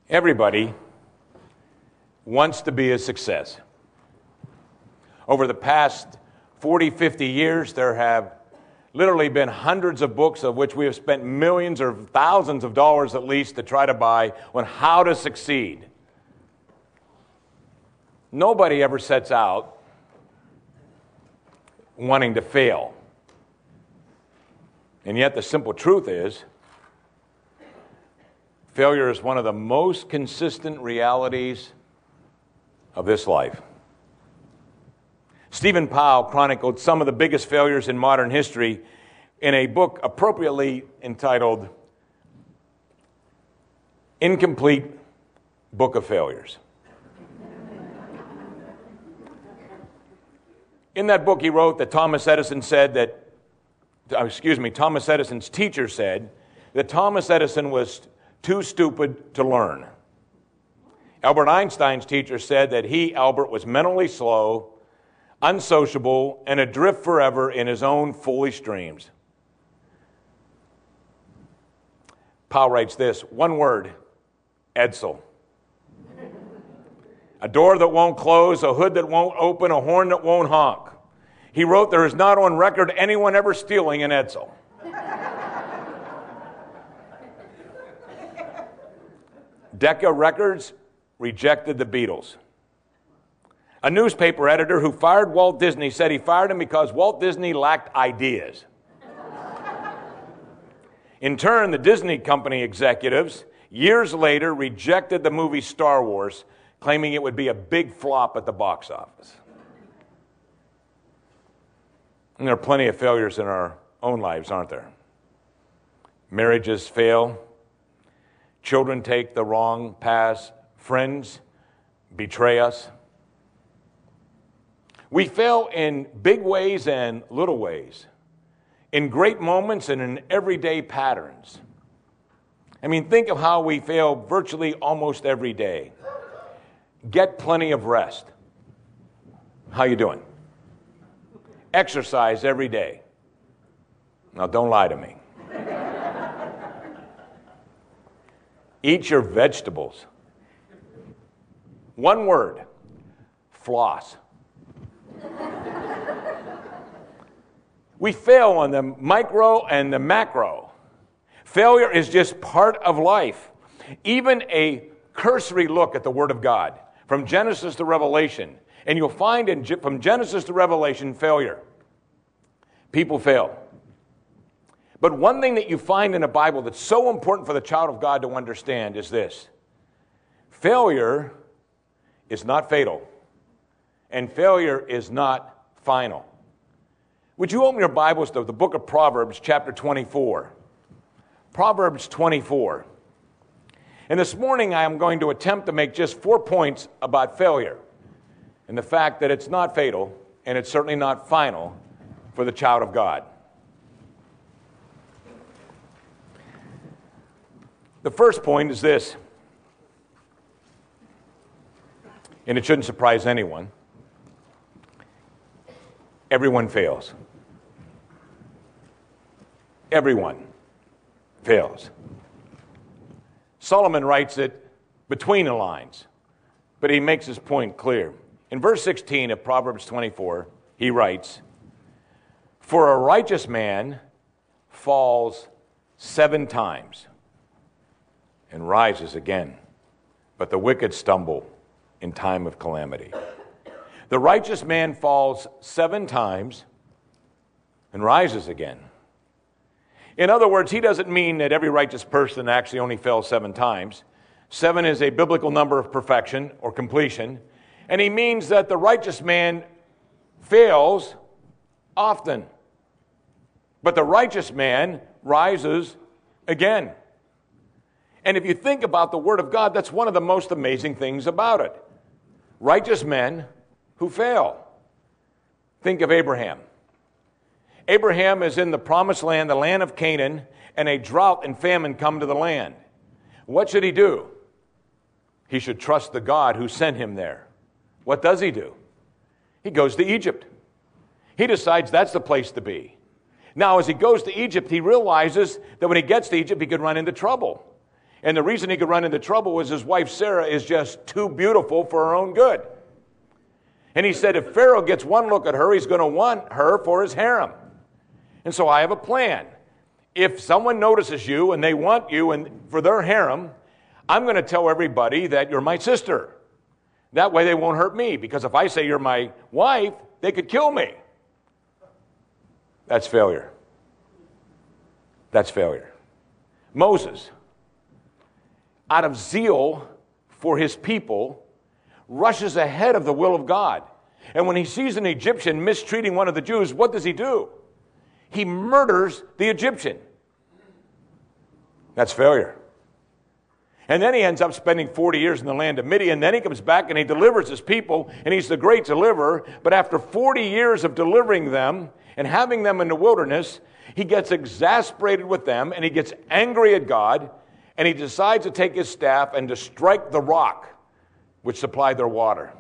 Everybody wants to be a success. Over the past 40, 50 years, there have literally been hundreds of books of which we have spent millions or thousands of dollars at least to try to buy on how to succeed. Nobody ever sets out wanting to fail. And yet the simple truth is, failure is one of the most consistent realities of this life. Stephen Powell chronicled some of the biggest failures in modern history in a book appropriately entitled Incomplete Book of Failures. In that book, he wrote that Thomas Edison's teacher said that Thomas Edison was too stupid to learn. Albert Einstein's teacher said that he, Albert, was mentally slow, unsociable, and adrift forever in his own foolish dreams. Powell writes this, one word, Edsel. A door that won't close, a hood that won't open, a horn that won't honk. He wrote, there is not on record anyone ever stealing an Edsel. Decca Records rejected the Beatles. A newspaper editor who fired Walt Disney said he fired him because Walt Disney lacked ideas. In turn, the Disney company executives, years later, rejected the movie Star Wars, claiming it would be a big flop at the box office. And there are plenty of failures in our own lives, aren't there? Marriages fail. Children take the wrong path. Friends betray us. We fail in big ways and little ways, in great moments and in everyday patterns. I mean, think of how we fail virtually almost every day. Get plenty of rest. How you doing? Exercise every day. Now, don't lie to me. Eat your vegetables. One word, floss. We fail on the micro and the macro. Failure is just part of life. Even a cursory look at the Word of God, from Genesis to Revelation, and you'll find from Genesis to Revelation failure. People fail. But one thing that you find in the Bible that's so important for the child of God to understand is this. Failure is not fatal, and failure is not final. Would you open your Bibles to the book of Proverbs, chapter 24? Proverbs 24. And this morning I am going to attempt to make just 4 points about failure and the fact that it's not fatal and it's certainly not final for the child of God. The first point is this, and it shouldn't surprise anyone. Everyone fails. Everyone fails. Solomon writes it between the lines, but he makes his point clear. In verse 16 of Proverbs 24, he writes, "For a righteous man falls 7 times and rises again, but the wicked stumble in time of calamity." The righteous man falls 7 times and rises again. In other words, he doesn't mean that every righteous person actually only fails 7 times. 7 is a biblical number of perfection or completion. And he means that the righteous man fails often. But the righteous man rises again. And if you think about the Word of God, that's one of the most amazing things about it. Righteous men who fail. Think of Abraham. Abraham is in the promised land, the land of Canaan, and a drought and famine come to the land. What should he do? He should trust the God who sent him there. What does he do? He goes to Egypt. He decides that's the place to be. Now, as he goes to Egypt, he realizes that when he gets to Egypt, he could run into trouble. And the reason he could run into trouble was his wife Sarah is just too beautiful for her own good. And he said if Pharaoh gets one look at her, he's going to want her for his harem. And so I have a plan. If someone notices you and they want you and for their harem, I'm going to tell everybody that you're my sister. That way they won't hurt me, because if I say you're my wife, they could kill me. That's failure. That's failure. Moses, out of zeal for his people, rushes ahead of the will of God. And when he sees an Egyptian mistreating one of the Jews, what does he do? He murders the Egyptian. That's failure. And then he ends up spending 40 years in the land of Midian. Then he comes back and he delivers his people, and he's the great deliverer. But after 40 years of delivering them and having them in the wilderness, he gets exasperated with them, and he gets angry at God, and he decides to take his staff and to strike the rock which supplied their water.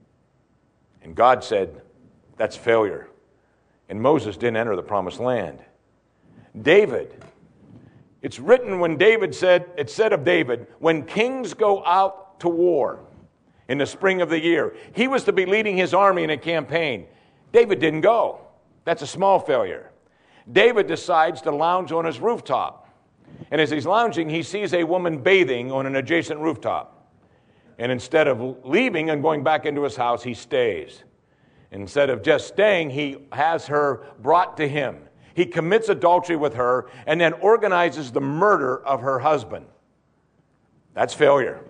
And God said, that's failure. And Moses didn't enter the promised land. David, it's written when David said, it said of David, when kings go out to war in the spring of the year, he was to be leading his army in a campaign. David didn't go. That's a small failure. David decides to lounge on his rooftop. And as he's lounging, he sees a woman bathing on an adjacent rooftop. And instead of leaving and going back into his house, he stays. Instead of just staying, he has her brought to him. He commits adultery with her and then organizes the murder of her husband. That's failure.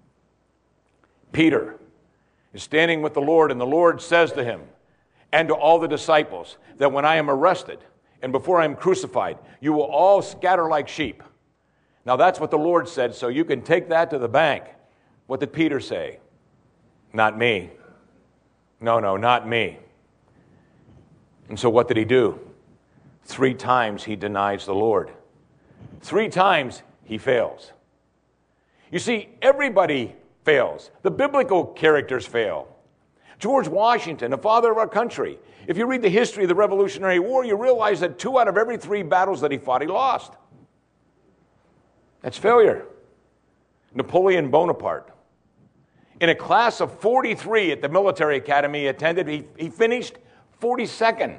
Peter is standing with the Lord, and the Lord says to him and to all the disciples that when I am arrested and before I am crucified, you will all scatter like sheep. Now that's what the Lord said, so you can take that to the bank. What did Peter say? Not me. No, not me. And so what did he do? 3 times he denies the Lord. 3 times he fails. You see, everybody fails. The biblical characters fail. George Washington, the father of our country. If you read the history of the Revolutionary War, you realize that 2 out of every 3 battles that he fought, he lost. That's failure. Napoleon Bonaparte. In a class of 43 at the military academy he attended, he finished 42nd.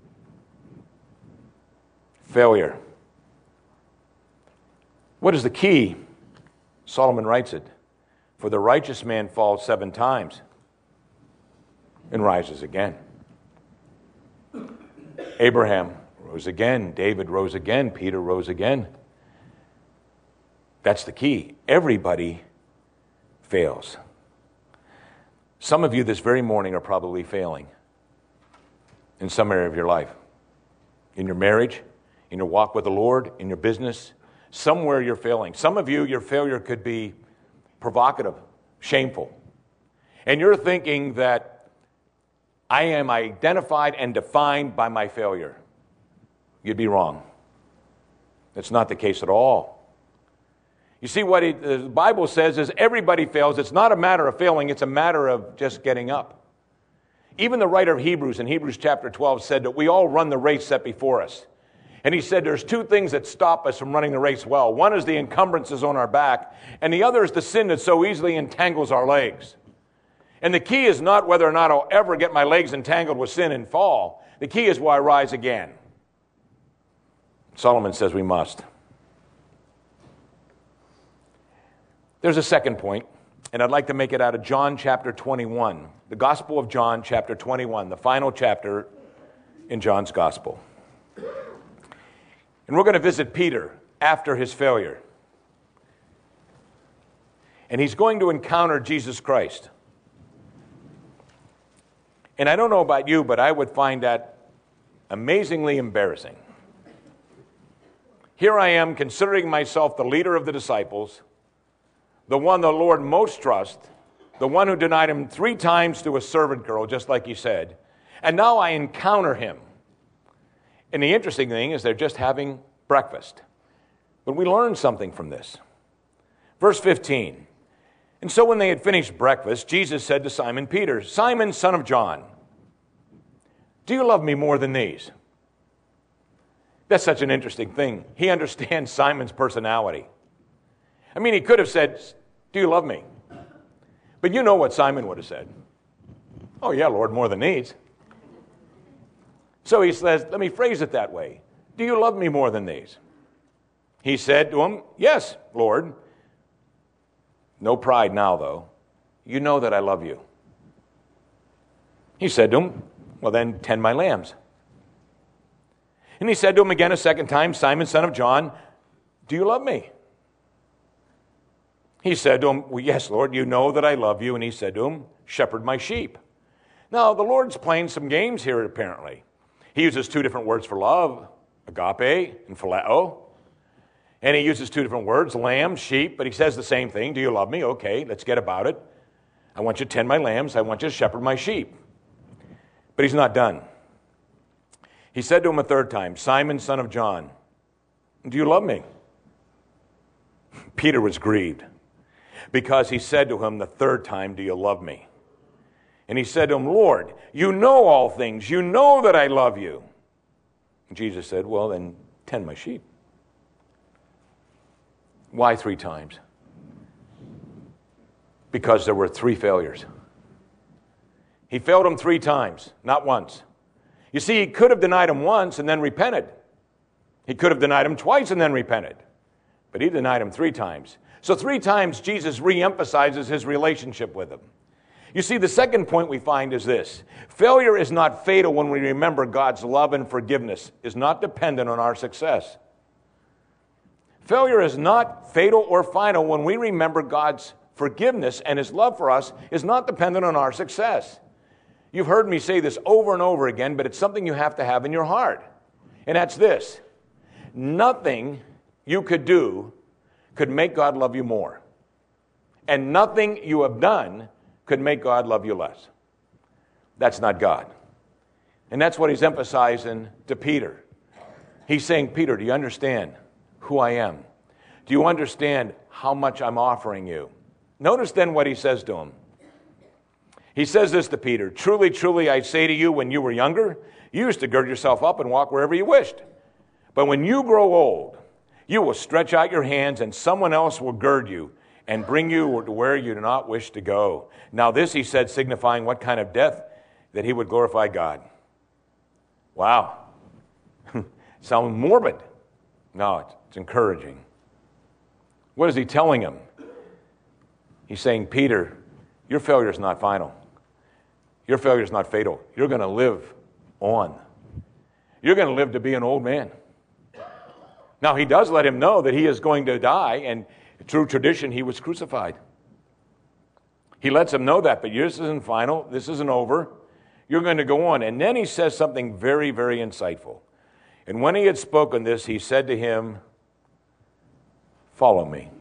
Failure. What is the key? Solomon writes it. For the righteous man falls 7 times and rises again. Abraham rose again. David rose again. Peter rose again. That's the key. Everybody fails. Some of you this very morning are probably failing in some area of your life. In your marriage, in your walk with the Lord, in your business, somewhere you're failing. Some of you, your failure could be provocative, shameful. And you're thinking that I am identified and defined by my failure. You'd be wrong. That's not the case at all. You see, what the Bible says is everybody fails. It's not a matter of failing. It's a matter of just getting up. Even the writer of Hebrews in Hebrews chapter 12 said that we all run the race set before us. And he said there's 2 things that stop us from running the race well. One is the encumbrances on our back, and the other is the sin that so easily entangles our legs. And the key is not whether or not I'll ever get my legs entangled with sin and fall. The key is will I rise again. Solomon says we must. There's a second point, and I'd like to make it out of John chapter 21. The Gospel of John chapter 21, the final chapter in John's Gospel. And we're going to visit Peter after his failure. And he's going to encounter Jesus Christ. And I don't know about you, but I would find that amazingly embarrassing. Here I am considering myself the leader of the disciples, the one the Lord most trusts, the one who denied him 3 times to a servant girl, just like he said. And now I encounter him. And the interesting thing is they're just having breakfast. But we learn something from this. Verse 15. And so when they had finished breakfast, Jesus said to Simon Peter, Simon, son of John, do you love me more than these? That's such an interesting thing. He understands Simon's personality. I mean, he could have said, do you love me? But you know what Simon would have said. Oh, yeah, Lord, more than these. So he says, let me phrase it that way. Do you love me more than these? He said to him, yes, Lord. No pride now, though. You know that I love you. He said to him, well, then tend my lambs. And he said to him again a second time, Simon, son of John, do you love me? He said to him, well, yes, Lord, you know that I love you. And he said to him, shepherd my sheep. Now, the Lord's playing some games here, apparently. He uses two different words for love, agape and phileo. And he uses two different words, lamb, sheep, but he says the same thing. Do you love me? Okay, let's get about it. I want you to tend my lambs. I want you to shepherd my sheep. But he's not done. He said to him a third time, Simon, son of John, do you love me? Peter was grieved because he said to him the third time, do you love me? And he said to him, Lord, you know all things. You know that I love you. And Jesus said, well, then tend my sheep. Why 3 times? Because there were 3 failures. He failed him 3 times, not once. You see, he could have denied him once and then repented. He could have denied him twice and then repented. But he denied him 3 times. So 3 times Jesus reemphasizes his relationship with him. You see, the second point we find is this. Failure is not fatal when we remember God's love and forgiveness is not dependent on our success. Failure is not fatal or final when we remember God's forgiveness and his love for us is not dependent on our success. You've heard me say this over and over again, but it's something you have to have in your heart. And that's this. Nothing you could do could make God love you more. And nothing you have done could make God love you less. That's not God. And that's what he's emphasizing to Peter. He's saying, Peter, do you understand who I am? Do you understand how much I'm offering you? Notice then what he says to him. He says this to Peter, truly, truly, I say to you, when you were younger, you used to gird yourself up and walk wherever you wished. But when you grow old, you will stretch out your hands and someone else will gird you and bring you to where you do not wish to go. Now this he said, signifying what kind of death, that he would glorify God. Wow. Sounds morbid. No, it's encouraging. What is he telling him? He's saying, Peter, your failure is not final. Your failure is not fatal. You're going to live on. You're going to live to be an old man. Now, he does let him know that he is going to die, and through tradition, he was crucified. He lets him know that, but this isn't final. This isn't over. You're going to go on. And then he says something very, very insightful. And when he had spoken this, he said to him, follow me.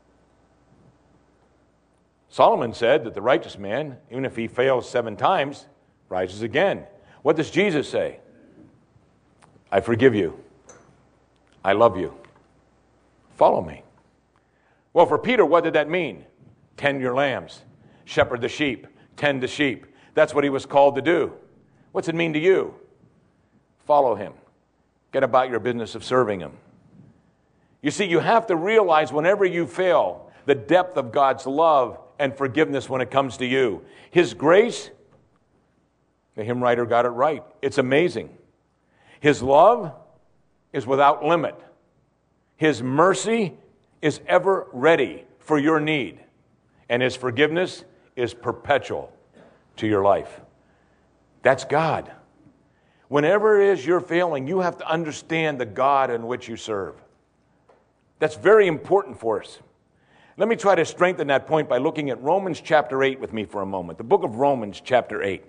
Solomon said that the righteous man, even if he fails 7 times, rises again. What does Jesus say? I forgive you. I love you. Follow me. Well, for Peter, what did that mean? Tend your lambs. Shepherd the sheep. Tend the sheep. That's what he was called to do. What's it mean to you? Follow him. Get about your business of serving him. You see, you have to realize whenever you fail, the depth of God's love and forgiveness when it comes to you. His grace, the hymn writer got it right. It's amazing. His love is without limit. His mercy is ever ready for your need. And his forgiveness is perpetual to your life. That's God. Whenever it is you're failing, you have to understand the God in which you serve. That's very important for us. Let me try to strengthen that point by looking at Romans chapter 8 with me for a moment. The book of Romans chapter 8.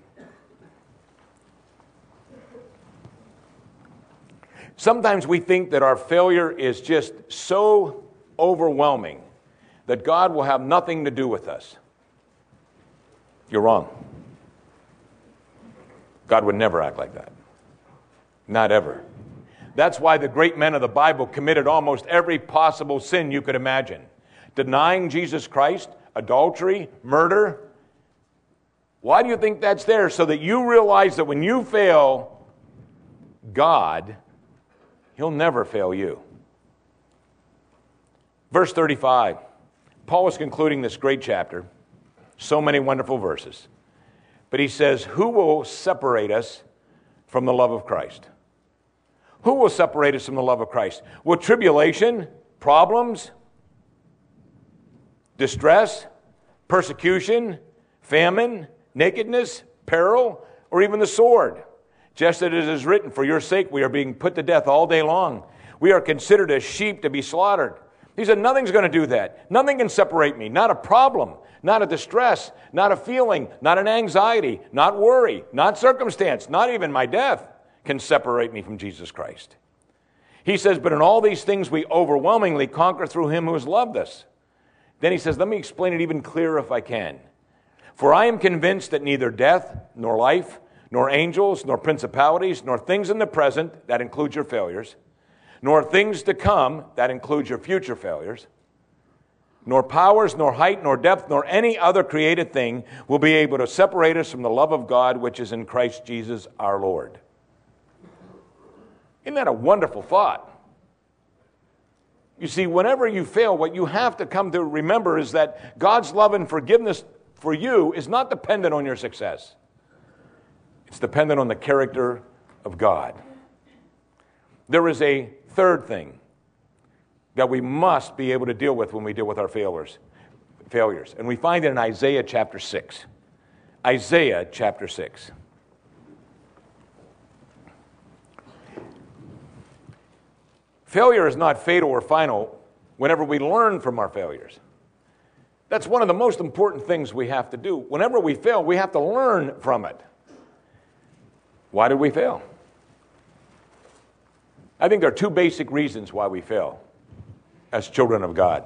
Sometimes we think that our failure is just so overwhelming that God will have nothing to do with us. You're wrong. God would never act like that. Not ever. That's why the great men of the Bible committed almost every possible sin you could imagine. Denying Jesus Christ, adultery, murder. Why do you think that's there? So that you realize that when you fail God, He'll never fail you. Verse 35. Paul is concluding this great chapter, so many wonderful verses. But he says, who will separate us from the love of Christ? Who will separate us from the love of Christ? Will tribulation, problems, distress, persecution, famine, nakedness, peril, or even the sword? Just as it is written, for your sake we are being put to death all day long. We are considered as sheep to be slaughtered. He said, nothing's going to do that. Nothing can separate me. Not a problem, not a distress, not a feeling, not an anxiety, not worry, not circumstance, not even my death can separate me from Jesus Christ. He says, but in all these things we overwhelmingly conquer through him who has loved us. Then he says, let me explain it even clearer if I can. For I am convinced that neither death, nor life, nor angels, nor principalities, nor things in the present, that includes your failures, nor things to come, that includes your future failures, nor powers, nor height, nor depth, nor any other created thing will be able to separate us from the love of God which is in Christ Jesus our Lord. Isn't that a wonderful thought? You see, whenever you fail, what you have to come to remember is that God's love and forgiveness for you is not dependent on your success. It's dependent on the character of God. There is a third thing that we must be able to deal with when we deal with our failures. And we find it in Isaiah chapter 6. Isaiah chapter 6. Failure is not fatal or final whenever we learn from our failures. That's one of the most important things we have to do. Whenever we fail, we have to learn from it. Why did we fail? I think there are two basic reasons why we fail as children of God.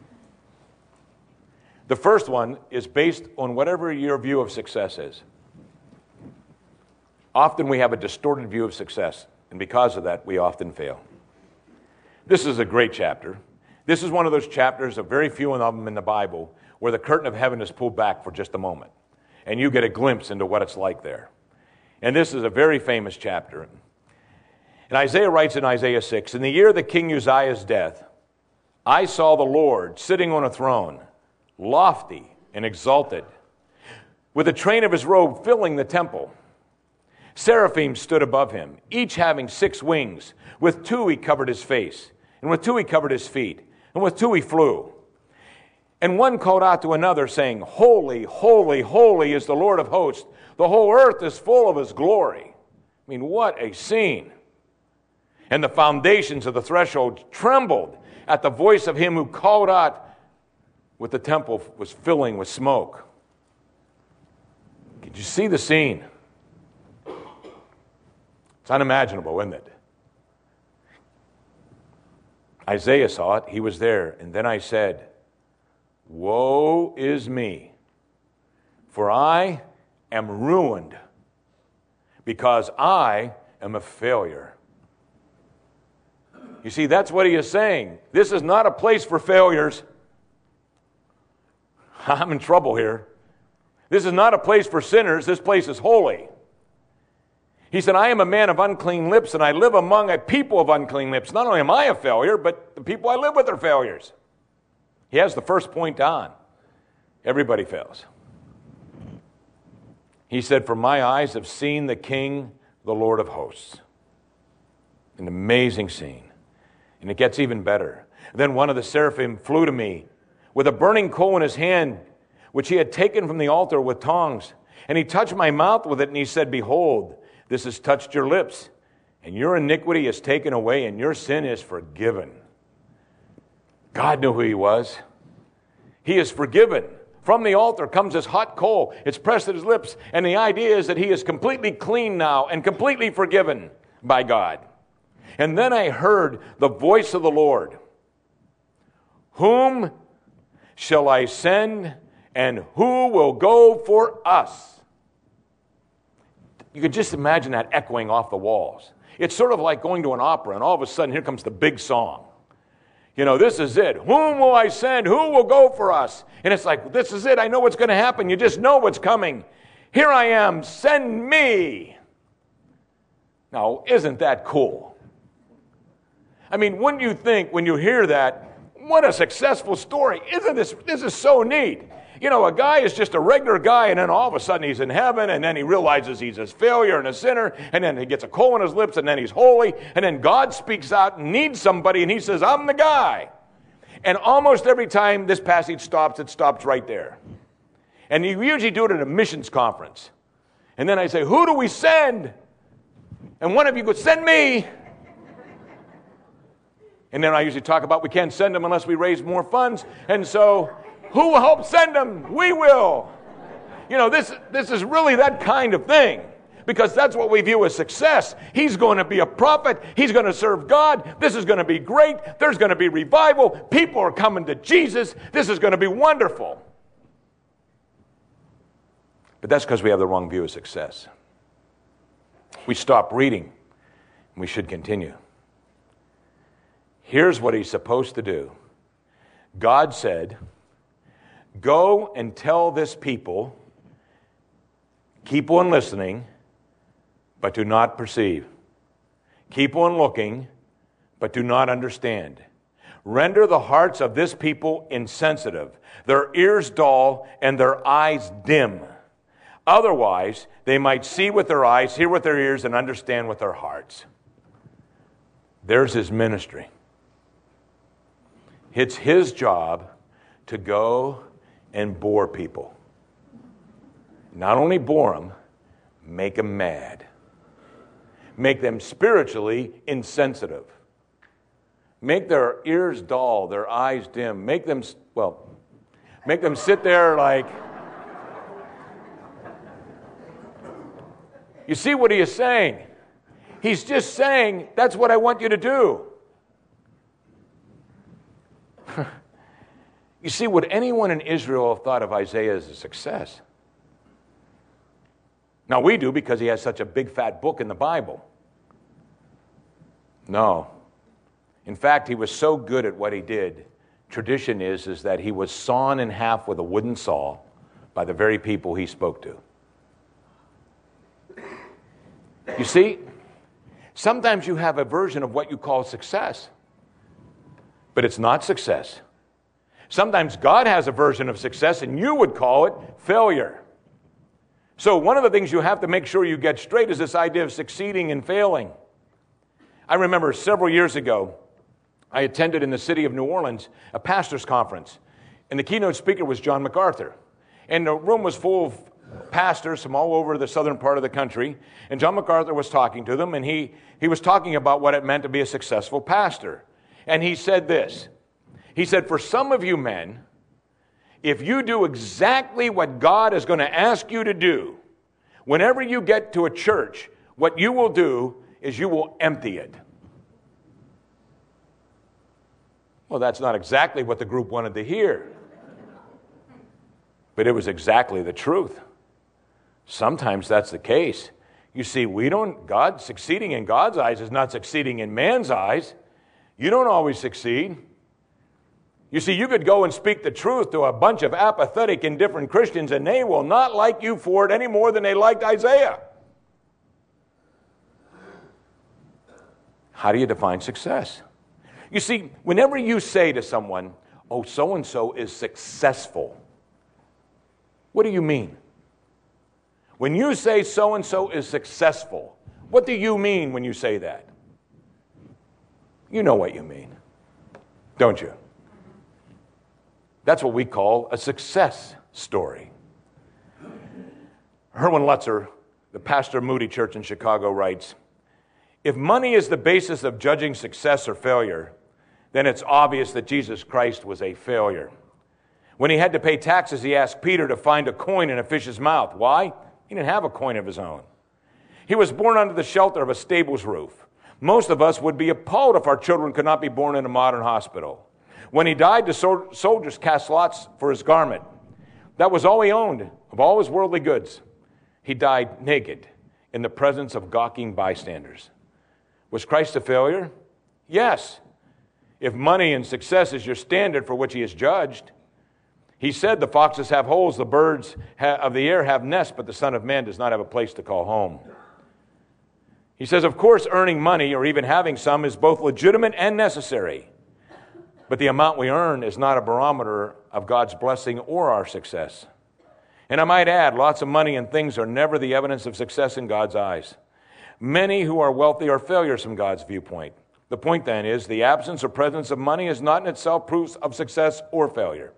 The first one is based on whatever your view of success is. Often we have a distorted view of success, and because of that, we often fail. This is a great chapter. This is one of those chapters, of very few of them in the Bible, where the curtain of heaven is pulled back for just a moment, and you get a glimpse into what it's like there. And this is a very famous chapter. And Isaiah writes in Isaiah 6, in the year of King Uzziah's death, I saw the Lord sitting on a throne, lofty and exalted, with the train of his robe filling the temple. Seraphim stood above him, each having 6 wings. With 2 he covered his face, and with 2 he covered his feet, and with 2 he flew. And one called out to another, saying, Holy, holy, holy is the Lord of hosts. The whole earth is full of his glory. I mean, what a scene. And the foundations of the threshold trembled at the voice of him who called out, with the temple was filling with smoke. Did you see the scene? It's unimaginable, isn't it? Isaiah saw it. He was there. And then I said, woe is me, for I am ruined, because I am a failure. You see, that's what he is saying. This is not a place for failures. I'm in trouble here. This is not a place for sinners. This place is holy. He said, I am a man of unclean lips, and I live among a people of unclean lips. Not only am I a failure, but the people I live with are failures. He has the first point on. Everybody fails. He said, for my eyes have seen the King, the Lord of hosts. An amazing scene. And it gets even better. Then one of the seraphim flew to me with a burning coal in his hand, which he had taken from the altar with tongs. And he touched my mouth with it, and he said, behold, this has touched your lips, and your iniquity is taken away, and your sin is forgiven. God knew who he was. He is forgiven. From the altar comes this hot coal. It's pressed at his lips, and the idea is that he is completely clean now and completely forgiven by God. And then I heard the voice of the Lord. Whom shall I send, and who will go for us? You could just imagine that echoing off the walls. It's sort of like going to an opera, and all of a sudden, here comes the big song. You know, this is it. Whom will I send? Who will go for us? And it's like, this is it. I know what's going to happen. You just know what's coming. Here I am. Send me. Now, isn't that cool? I mean, wouldn't you think when you hear that, What a successful story. Isn't this is so neat. You know, a guy is just a regular guy, and then all of a sudden he's in heaven, and then he realizes he's a failure and a sinner, and then he gets a coal in his lips, and then he's holy, and then God speaks out and needs somebody, and he says, I'm the guy. And almost every time this passage stops, it stops right there. And you usually do it at a missions conference. And then I say, who do we send? And one of you goes, send me. And then I usually talk about we can't send them unless we raise more funds. And so, who will help send them? We will. You know, this is really that kind of thing. Because that's what we view as success. He's going to be a prophet. He's going to serve God. This is going to be great. There's going to be revival. People are coming to Jesus. This is going to be wonderful. But that's because we have the wrong view of success. We stop reading. We should continue. Here's what he's supposed to do. God said, go and tell this people, keep on listening, but do not perceive. Keep on looking, but do not understand. Render the hearts of this people insensitive, their ears dull, and their eyes dim. Otherwise, they might see with their eyes, hear with their ears, and understand with their hearts. There's his ministry. It's his job to go and bore people. Not only bore them, make them mad. Make them spiritually insensitive. Make their ears dull, their eyes dim. Make them sit there like... You see what he is saying? He's just saying, that's what I want you to do. You see, would anyone in Israel have thought of Isaiah as a success? Now, we do because he has such a big fat book in the Bible. No. In fact, he was so good at what he did, tradition is that he was sawn in half with a wooden saw by the very people he spoke to. You see, sometimes you have a version of what you call success, but it's not success. Sometimes God has a version of success, and you would call it failure. So one of the things you have to make sure you get straight is this idea of succeeding and failing. I remember several years ago, I attended in the city of New Orleans a pastor's conference, and the keynote speaker was John MacArthur. And the room was full of pastors from all over the southern part of the country, and John MacArthur was talking to them, and he was talking about what it meant to be a successful pastor. And he said this. He said, for some of you men, if you do exactly what God is going to ask you to do, whenever you get to a church, what you will do is you will empty it. Well, that's not exactly what the group wanted to hear. But it was exactly the truth. Sometimes that's the case. You see, God succeeding in God's eyes is not succeeding in man's eyes. You don't always succeed. You see, you could go and speak the truth to a bunch of apathetic, indifferent Christians, and they will not like you for it any more than they liked Isaiah. How do you define success? You see, whenever you say to someone, oh, so-and-so is successful, what do you mean? When you say so-and-so is successful, what do you mean when you say that? You know what you mean, don't you? That's what we call a success story. Herman Lutzer, the pastor of Moody Church in Chicago, writes, if money is the basis of judging success or failure, then it's obvious that Jesus Christ was a failure. When he had to pay taxes, he asked Peter to find a coin in a fish's mouth. Why? He didn't have a coin of his own. He was born under the shelter of a stable's roof. Most of us would be appalled if our children could not be born in a modern hospital. When he died, the soldiers cast lots for his garment. That was all he owned of all his worldly goods. He died naked in the presence of gawking bystanders. Was Christ a failure? Yes. If money and success is your standard for which he is judged. He said the foxes have holes, the birds of the air have nests, but the Son of Man does not have a place to call home. He says, of course, earning money or even having some is both legitimate and necessary. But the amount we earn is not a barometer of God's blessing or our success. And I might add, lots of money and things are never the evidence of success in God's eyes. Many who are wealthy are failures from God's viewpoint. The point then is the absence or presence of money is not in itself proof of success or failure.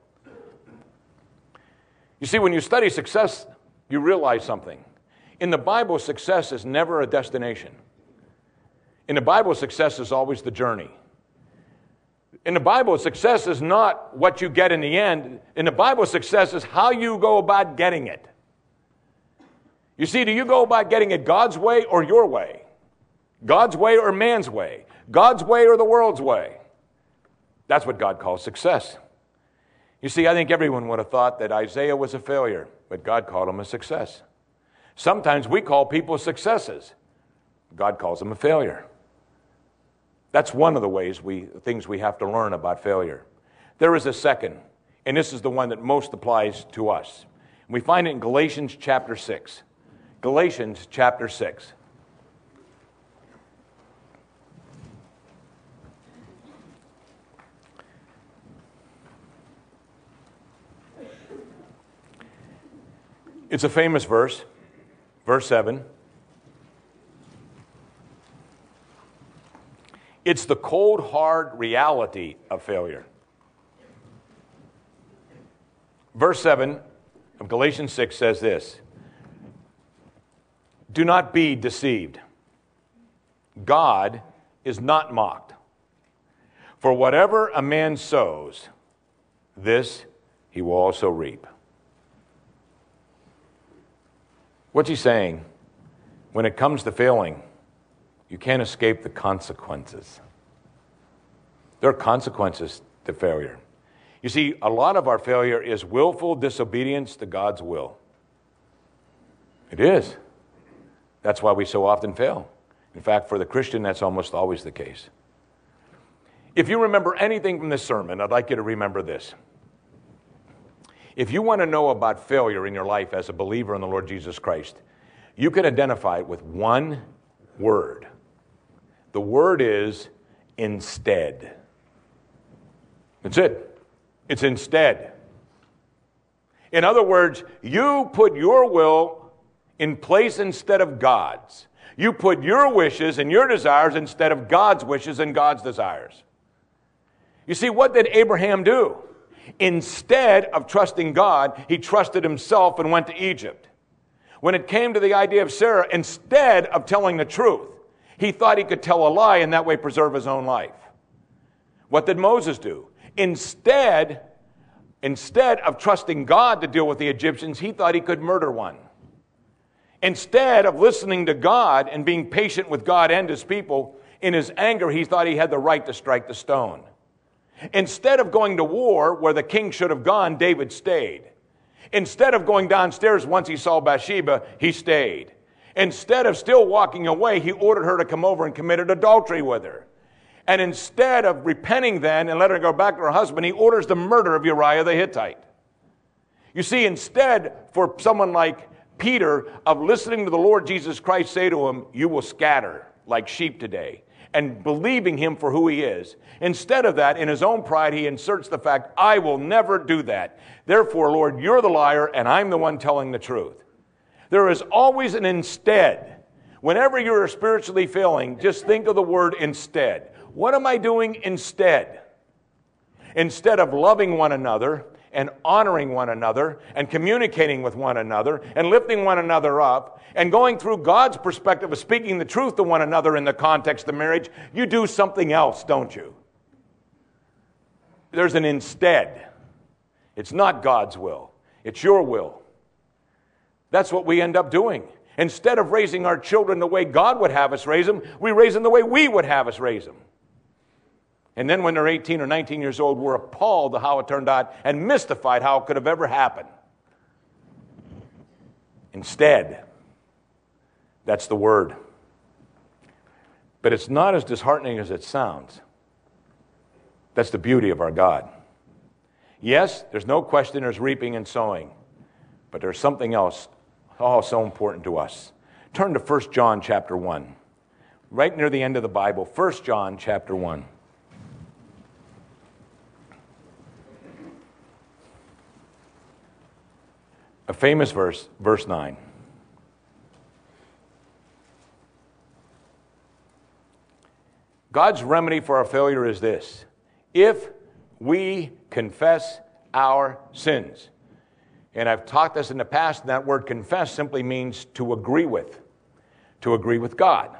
You see, when you study success, you realize something. In the Bible, success is never a destination. In the Bible, success is always the journey. In the Bible, success is not what you get in the end. In the Bible, success is how you go about getting it. You see, do you go about getting it God's way or your way? God's way or man's way? God's way or the world's way? That's what God calls success. You see, I think everyone would have thought that Isaiah was a failure, but God called him a success. Sometimes we call people successes. God calls them a failure. That's one of the things we have to learn about failure. There is a second, and this is the one that most applies to us. We find it in Galatians chapter 6. Galatians chapter 6. It's a famous verse, verse 7. It's the cold, hard reality of failure. Verse 7 of Galatians 6 says this: do not be deceived. God is not mocked. For whatever a man sows, this he will also reap. What's he saying? When it comes to failing, you can't escape the consequences. There are consequences to failure. You see, a lot of our failure is willful disobedience to God's will. It is. That's why we so often fail. In fact, for the Christian, that's almost always the case. If you remember anything from this sermon, I'd like you to remember this. If you want to know about failure in your life as a believer in the Lord Jesus Christ, you can identify it with one word. The word is instead. That's it. It's instead. In other words, you put your will in place instead of God's. You put your wishes and your desires instead of God's wishes and God's desires. You see, what did Abraham do? Instead of trusting God, he trusted himself and went to Egypt. When it came to the idea of Sarah, instead of telling the truth, he thought he could tell a lie and that way preserve his own life. What did Moses do? Instead of trusting God to deal with the Egyptians, he thought he could murder one. Instead of listening to God and being patient with God and his people, in his anger, he thought he had the right to strike the stone. Instead of going to war where the king should have gone, David stayed. Instead of going downstairs once he saw Bathsheba, he stayed. Instead of still walking away, he ordered her to come over and committed adultery with her. And instead of repenting then and letting her go back to her husband, he orders the murder of Uriah the Hittite. You see, instead for someone like Peter of listening to the Lord Jesus Christ say to him, you will scatter like sheep today, and believing him for who he is. Instead of that, in his own pride, he inserts the fact, I will never do that. Therefore, Lord, you're the liar, and I'm the one telling the truth. There is always an instead. Whenever you're spiritually failing, just think of the word instead. What am I doing instead? Instead of loving one another and honoring one another and communicating with one another and lifting one another up and going through God's perspective of speaking the truth to one another in the context of marriage, you do something else, don't you? There's an instead. It's not God's will. It's your will. That's what we end up doing. Instead of raising our children the way God would have us raise them, we raise them the way we would have us raise them. And then when they're 18 or 19 years old, we're appalled at how it turned out and mystified how it could have ever happened. Instead, that's the word. But it's not as disheartening as it sounds. That's the beauty of our God. Yes, there's no question there's reaping and sowing. But there's something else, so important to us. Turn to 1 John chapter 1. Right near the end of the Bible, 1 John chapter 1. A famous verse, verse 9. God's remedy for our failure is this: if we confess our sins. And I've taught this in the past, and that word confess simply means to agree with God.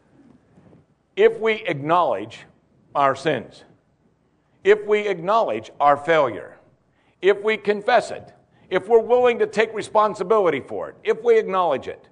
If we acknowledge our sins, if we acknowledge our failure, if we confess it, if we're willing to take responsibility for it, if we acknowledge it,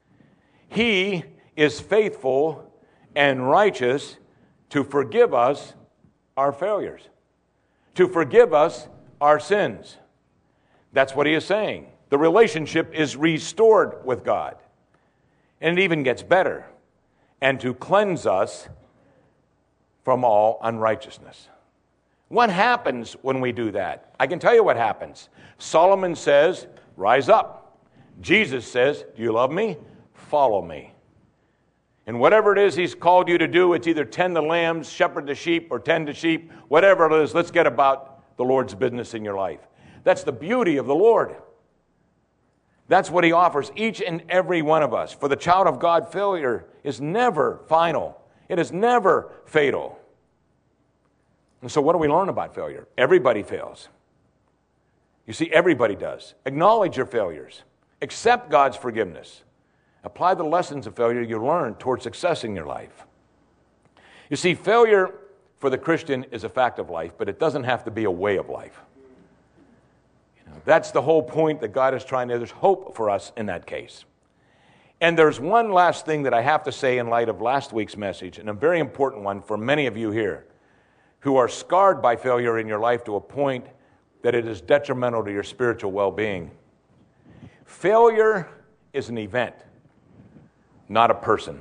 He is faithful and righteous to forgive us our failures, to forgive us our sins. That's what He is saying. The relationship is restored with God. And it even gets better. And to cleanse us from all unrighteousness. What happens when we do that? I can tell you what happens. Solomon says, rise up. Jesus says, do you love me? Follow me. And whatever it is He's called you to do, it's either tend the lambs, shepherd the sheep, or tend the sheep. Whatever it is, let's get about the Lord's business in your life. That's the beauty of the Lord. That's what He offers each and every one of us. For the child of God, failure is never final. It is never fatal. And so what do we learn about failure? Everybody fails. You see, everybody does. Acknowledge your failures. Accept God's forgiveness. Apply the lessons of failure you learn toward success in your life. You see, failure for the Christian is a fact of life, but it doesn't have to be a way of life. That's the whole point that God is trying to. There's hope for us in that case. And there's one last thing that I have to say in light of last week's message, and a very important one for many of you here who are scarred by failure in your life to a point that it is detrimental to your spiritual well-being. Failure is an event, not a person.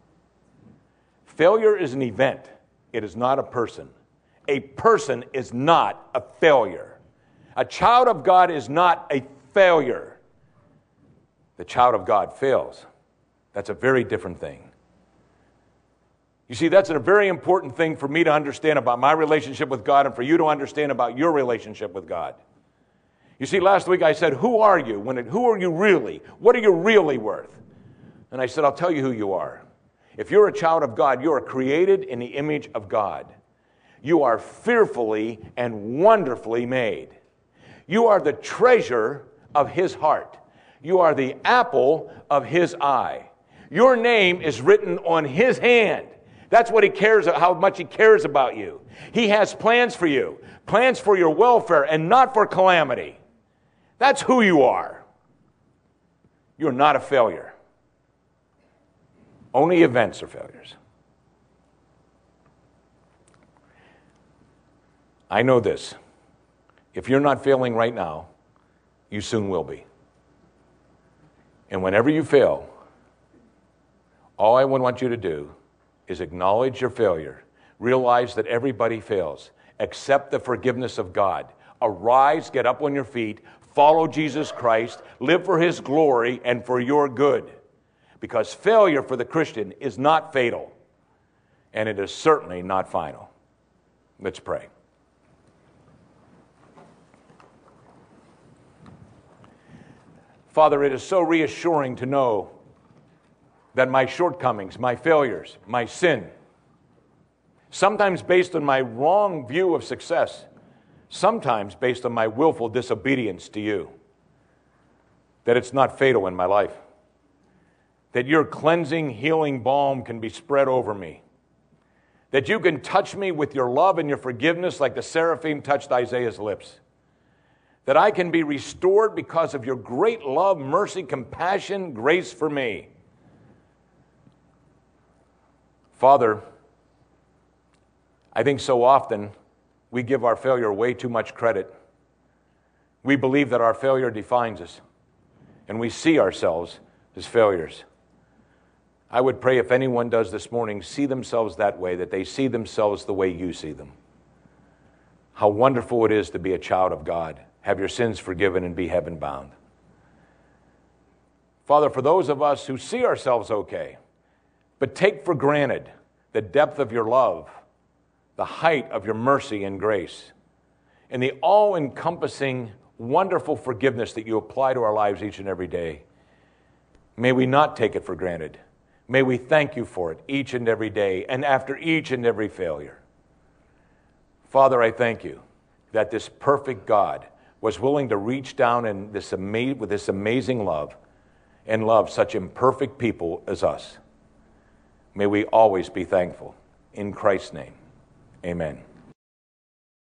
Failure is an event. It is not a person. A person is not a failure. A child of God is not a failure. The child of God fails. That's a very different thing. You see, that's a very important thing for me to understand about my relationship with God and for you to understand about your relationship with God. You see, last week I said, who are you? Who are you really? What are you really worth? And I said, I'll tell you who you are. If you're a child of God, you are created in the image of God. You are fearfully and wonderfully made. You are the treasure of His heart. You are the apple of His eye. Your name is written on His hand. That's what He cares, how much He cares about you. He has plans for you, plans for your welfare and not for calamity. That's who you are. You're not a failure. Only events are failures. I know this. If you're not failing right now, you soon will be. And whenever you fail, all I would want you to do is acknowledge your failure. Realize that everybody fails. Accept the forgiveness of God. Arise, get up on your feet, follow Jesus Christ, live for His glory and for your good. Because failure for the Christian is not fatal, and it is certainly not final. Let's pray. Father, it is so reassuring to know that my shortcomings, my failures, my sin, sometimes based on my wrong view of success, sometimes based on my willful disobedience to you, that it's not fatal in my life, that your cleansing, healing balm can be spread over me, that you can touch me with your love and your forgiveness like the seraphim touched Isaiah's lips, that I can be restored because of your great love, mercy, compassion, grace for me. Father, I think so often we give our failure way too much credit. We believe that our failure defines us, and we see ourselves as failures. I would pray if anyone does this morning see themselves that way, that they see themselves the way you see them. How wonderful it is to be a child of God, have your sins forgiven, and be heaven-bound. Father, for those of us who see ourselves okay, but take for granted the depth of your love, the height of your mercy and grace, and the all-encompassing wonderful forgiveness that you apply to our lives each and every day. May we not take it for granted. May we thank you for it each and every day and after each and every failure. Father, I thank you that this perfect God was willing to reach down in with this amazing love and love such imperfect people as us. May we always be thankful. In Christ's name, amen.